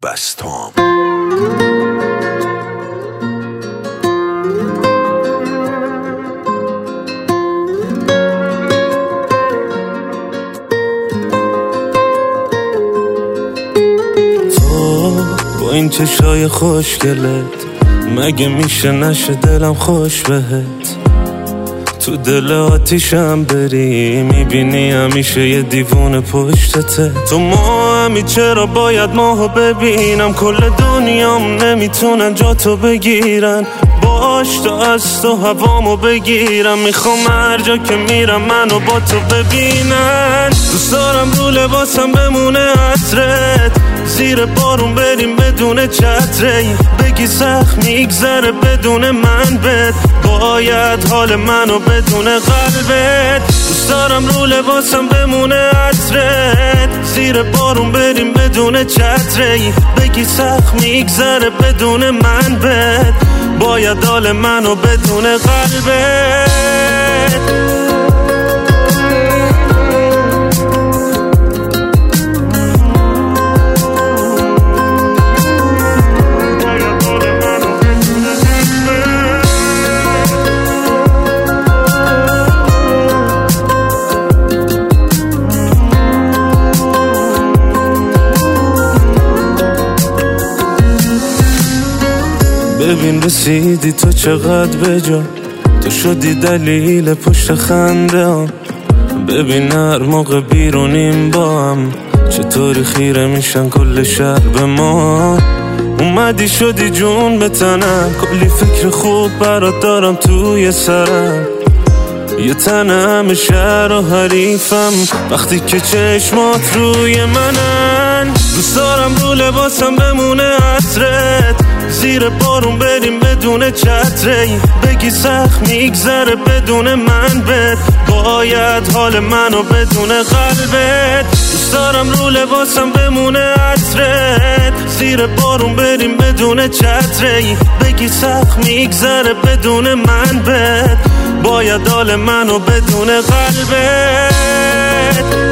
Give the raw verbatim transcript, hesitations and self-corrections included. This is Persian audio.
بستام. با این چشای خوشگلت مگه میشه نشه دلم خوش بهت؟ تو دل آتیشم بری میبینی همیشه یه دیوونه پشتته. تو ما همی چرا باید ماهو ببینم؟ کل دنیام نمیتونن جا تو بگیرن. باش تا از تو هوامو بگیرم. میخوام هر جا که میرم منو با تو ببینن. دوست دارم رو لباسم بمونه عطرت، زیر بارون بریم بدون چتره، بگی سخت میگذره بدون من بد. باید حال منو بدون قلبت. دوست دارم رو لباسم بمونه عطرت، زیر بارون بریم بدون چتره، بگی سخت میگذره بدون من بد. باید حال منو بدون قلبت. ببین رسیدی تو چقدر بجا، تو شدی دلیل پشت خنده هم. ببین هر موقع بیرونیم با هم چطوری خیره میشن کل شهر به ما. اومدی شدی جون به تنم، کلی فکر خوب برات دارم توی سرم. یه تنم شهر و حریفم وقتی که چشمات روی منن. دوست دارم رو لباسم بمونه عطرت، زیر بارون بریم بدون چتره، بگی سخت میگذره بدون من بد. باید حال منو بدون قلبت. دوست دارم رو لباسم بمونه عطرت، زیر بارون بریم بدون چتره، بگی سخت میگذره بدون من بد. باید حال منو بدون قلبت.